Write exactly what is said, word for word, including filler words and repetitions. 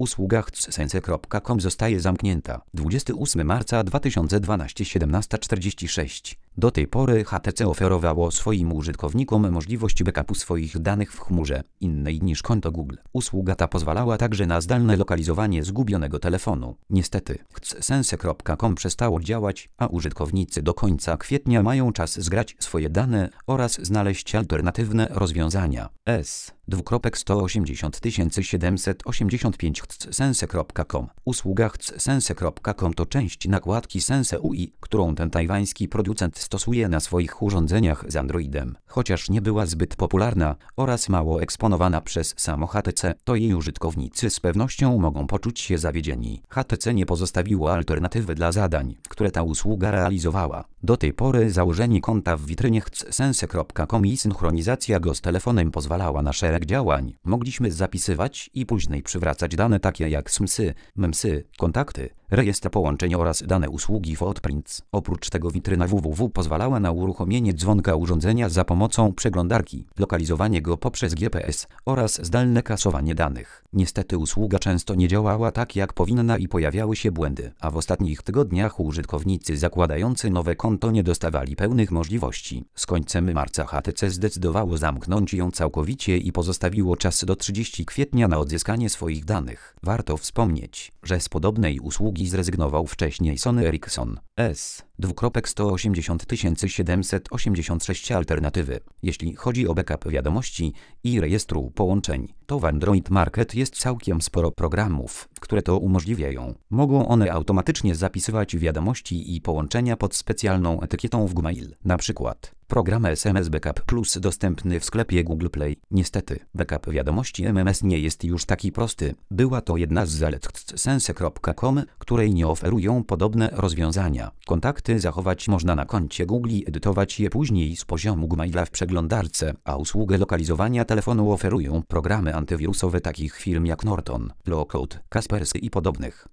Usługa hcsense kropka com zostaje zamknięta. dwudziestego ósmego marca dwa tysiące dwunastego, siedemnasta czterdzieści sześć. Do tej pory H T C oferowało swoim użytkownikom możliwość backupu swoich danych w chmurze, innej niż konto Google. Usługa ta pozwalała także na zdalne lokalizowanie zgubionego telefonu. Niestety, hcsense kropka com przestało działać, a użytkownicy do końca kwietnia mają czas zgrać swoje dane oraz znaleźć alternatywne rozwiązania. S. sto osiemdziesiąt tysięcy siedemset osiemdziesiąt pięć hcsense kropka com. Usługa hcsense kropka com to część nakładki Sense U I, którą ten tajwański producent stosuje na swoich urządzeniach z Androidem. Chociaż nie była zbyt popularna oraz mało eksponowana przez samo H T C, to jej użytkownicy z pewnością mogą poczuć się zawiedzieni. H T C nie pozostawiło alternatywy dla zadań, które ta usługa realizowała. Do tej pory założenie konta w witrynie hcsense kropka com i synchronizacja go z telefonem pozwalała na szereg działań. Mogliśmy zapisywać i później przywracać dane takie jak smsy, memsy, kontakty, rejestr połączeń oraz dane usługi Footprints. Oprócz tego witryna www pozwalała na uruchomienie dzwonka urządzenia za pomocą przeglądarki, lokalizowanie go poprzez G P S oraz zdalne kasowanie danych. Niestety usługa często nie działała tak jak powinna i pojawiały się błędy, a w ostatnich tygodniach użytkownicy zakładający nowe konto nie dostawali pełnych możliwości. Z końcem marca H T C zdecydowało zamknąć ją całkowicie i pozostawiło czas do trzydziestego kwietnia na odzyskanie swoich danych. Warto wspomnieć, że z podobnej usługi zrezygnował wcześniej Sony Ericsson. S. sto osiemdziesiąt tysięcy siedemset osiemdziesiąt sześć alternatywy. Jeśli chodzi o backup wiadomości i rejestru połączeń, to w Android Market jest całkiem sporo programów, które to umożliwiają. Mogą one automatycznie zapisywać wiadomości i połączenia pod specjalną etykietą w Gmail. Na przykład program S M S Backup Plus dostępny w sklepie Google Play. Niestety, backup wiadomości M M S nie jest już taki prosty. Była to jedna z zalet hcsense kropka com, której nie oferują podobne rozwiązania. Kontakty zachować można na koncie Google i edytować je później z poziomu Gmaila w przeglądarce, a usługę lokalizowania telefonu oferują programy antywirusowe takich firm jak Norton, Lowcode, Kaspersky i podobnych.